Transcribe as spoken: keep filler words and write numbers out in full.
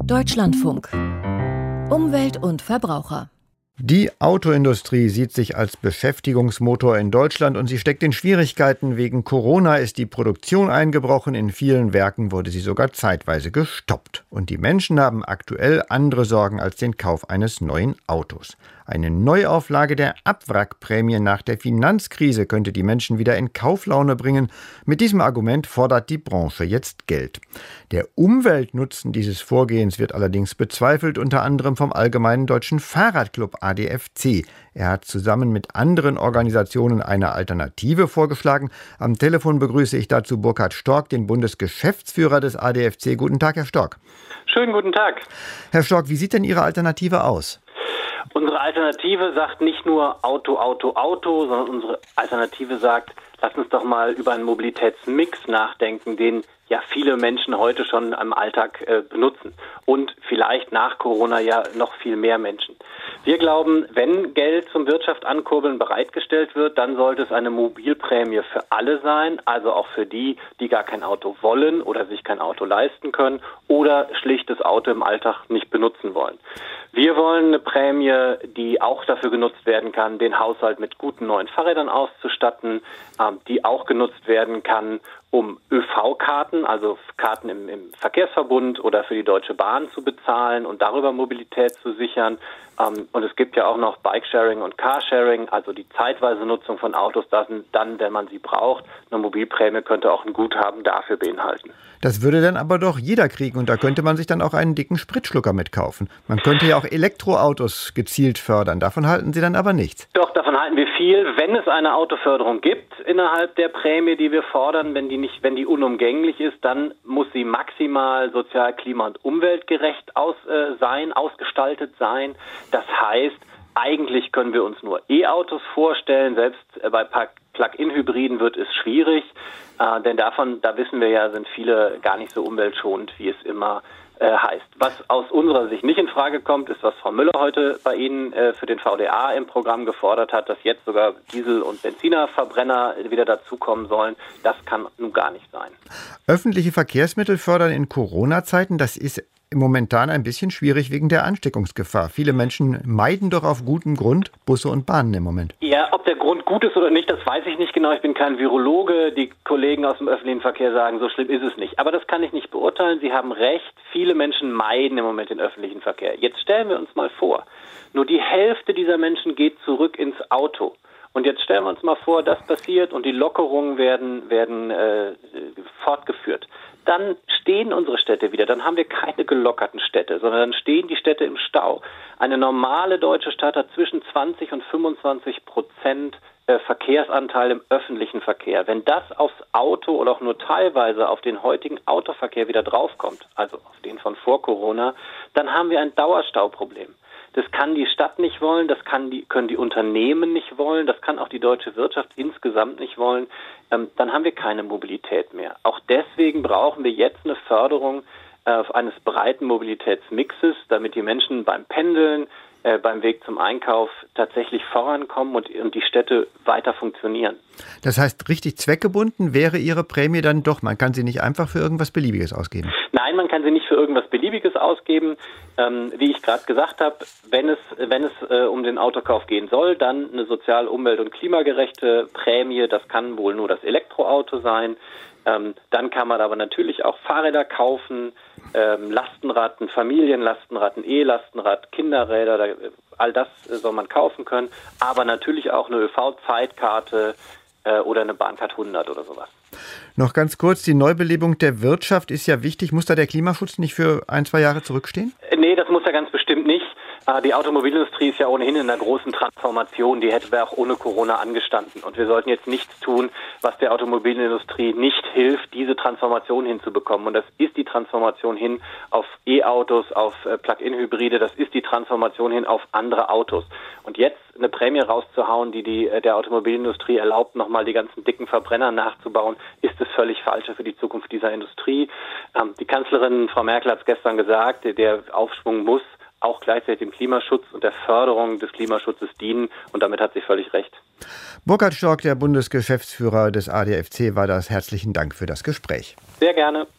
Deutschlandfunk. Umwelt und Verbraucher. Die Autoindustrie sieht sich als Beschäftigungsmotor in Deutschland und sie steckt in Schwierigkeiten. Wegen Corona ist die Produktion eingebrochen. In vielen Werken wurde sie sogar zeitweise gestoppt. Und die Menschen haben aktuell andere Sorgen als den Kauf eines neuen Autos. Eine Neuauflage der Abwrackprämie nach der Finanzkrise könnte die Menschen wieder in Kauflaune bringen. Mit diesem Argument fordert die Branche jetzt Geld. Der Umweltnutzen dieses Vorgehens wird allerdings bezweifelt, unter anderem vom Allgemeinen Deutschen Fahrradclub A D F C. Er hat zusammen mit anderen Organisationen eine Alternative vorgeschlagen. Am Telefon begrüße ich dazu Burkhard Stork, den Bundesgeschäftsführer des A D F C. Guten Tag, Herr Stork. Schönen guten Tag. Herr Stork, wie sieht denn Ihre Alternative aus? Unsere Alternative sagt nicht nur Auto, Auto, Auto, sondern unsere Alternative sagt, lass uns doch mal über einen Mobilitätsmix nachdenken, den ja viele Menschen heute schon im Alltag äh, benutzen und vielleicht nach Corona ja noch viel mehr Menschen. Wir glauben, wenn Geld zum Wirtschaft ankurbeln bereitgestellt wird, dann sollte es eine Mobilprämie für alle sein, also auch für die, die gar kein Auto wollen oder sich kein Auto leisten können oder schlicht das Auto im Alltag nicht benutzen wollen. Wir wollen eine Prämie, die auch dafür genutzt werden kann, den Haushalt mit guten neuen Fahrrädern auszustatten, ähm, die auch genutzt werden kann, um ÖV-Karten, also Karten im, im Verkehrsverbund oder für die Deutsche Bahn zu bezahlen und darüber Mobilität zu sichern. Ähm, und es gibt ja auch noch Bikesharing und Carsharing, also die zeitweise Nutzung von Autos, das dann, wenn man sie braucht. Eine Mobilprämie könnte auch ein Guthaben dafür beinhalten. Das würde dann aber doch jeder kriegen und da könnte man sich dann auch einen dicken Spritschlucker mitkaufen. Man könnte ja auch Elektroautos gezielt fördern. Davon halten Sie dann aber nichts. Doch, davon halten wir viel. Wenn es eine Autoförderung gibt innerhalb der Prämie, die wir fordern, wenn die nicht, wenn die unumgänglich ist, dann muss sie maximal sozial, klima- und umweltgerecht aus, äh, sein, ausgestaltet sein. Das heißt, eigentlich können wir uns nur E-Autos vorstellen. Selbst äh, bei Plug-in-Hybriden wird es schwierig, äh, denn davon, da wissen wir ja, sind viele gar nicht so umweltschonend, wie es immer äh, heißt. Was aus unserer Sicht nicht in Frage kommt, ist, was Frau Müller heute bei Ihnen äh, für den V D A im Programm gefordert hat, dass jetzt sogar Diesel- und Benzinerverbrenner wieder dazukommen sollen. Das kann nun gar nicht sein. Öffentliche Verkehrsmittel fördern in Corona-Zeiten, das ist momentan ein bisschen schwierig wegen der Ansteckungsgefahr. Viele Menschen meiden doch auf gutem Grund Busse und Bahnen im Moment. Ja, ob der Grund gut ist oder nicht, das weiß ich nicht genau. Ich bin kein Virologe. Die Kollegen aus dem öffentlichen Verkehr sagen, so schlimm ist es nicht. Aber das kann ich nicht beurteilen. Sie haben recht. Viele Menschen meiden im Moment den öffentlichen Verkehr. Jetzt stellen wir uns mal vor, nur die Hälfte dieser Menschen geht zurück ins Auto. Und jetzt stellen wir uns mal vor, das passiert und die Lockerungen werden, werden äh, fortgeführt. Dann stehen unsere Städte wieder. Dann haben wir keine gelockerten Städte, sondern dann stehen die Städte im Stau. Eine normale deutsche Stadt hat zwischen zwanzig und fünfundzwanzig Prozent äh, Verkehrsanteil im öffentlichen Verkehr. Wenn das aufs Auto oder auch nur teilweise auf den heutigen Autoverkehr wieder draufkommt, also auf den von vor Corona, dann haben wir ein Dauerstauproblem. Das kann die Stadt nicht wollen, das kann die, können die Unternehmen nicht wollen, das kann auch die deutsche Wirtschaft insgesamt nicht wollen. Ähm, dann haben wir keine Mobilität mehr. Auch deswegen brauchen wir jetzt eine Förderung äh, eines breiten Mobilitätsmixes, damit die Menschen beim Pendeln, äh, beim Weg zum Einkauf tatsächlich vorankommen und, und die Städte weiter funktionieren. Das heißt, richtig zweckgebunden wäre Ihre Prämie dann doch. Man kann sie nicht einfach für irgendwas Beliebiges ausgeben. Nein, man kann sie nicht für irgendwas Beliebiges ausgeben. Ähm, wie ich gerade gesagt habe, wenn es, wenn es äh, um den Autokauf gehen soll, dann eine sozial-, umwelt- und klimagerechte Prämie. Das kann wohl nur das Elektroauto sein. Ähm, dann kann man aber natürlich auch Fahrräder kaufen, ähm, Lastenrad, ein Familienlastenrad, ein E-Lastenrad, Kinderräder, da, all das äh, soll man kaufen können. Aber natürlich auch eine ÖV-Zeitkarte äh, oder eine Bahncard hundert oder sowas. Noch ganz kurz, die Neubelebung der Wirtschaft ist ja wichtig. Muss da der Klimaschutz nicht für ein, zwei Jahre zurückstehen? Nee, das muss er ganz bestimmt nicht. Die Automobilindustrie ist ja ohnehin in einer großen Transformation, die hätte auch ohne Corona angestanden. Und wir sollten jetzt nichts tun, was der Automobilindustrie nicht hilft, diese Transformation hinzubekommen. Und das ist die Transformation hin auf E-Autos, auf Plug-in-Hybride, das ist die Transformation hin auf andere Autos. Und jetzt eine Prämie rauszuhauen, die, die der Automobilindustrie erlaubt, nochmal die ganzen dicken Verbrenner nachzubauen, ist das völlig Falsche für die Zukunft dieser Industrie. Ähm, die Kanzlerin Frau Merkel hat es gestern gesagt, der Aufschwung muss auch gleichzeitig dem Klimaschutz und der Förderung des Klimaschutzes dienen. Und damit hat sie völlig recht. Burkhard Stork, der Bundesgeschäftsführer des A D F C, war das. Herzlichen Dank für das Gespräch. Sehr gerne.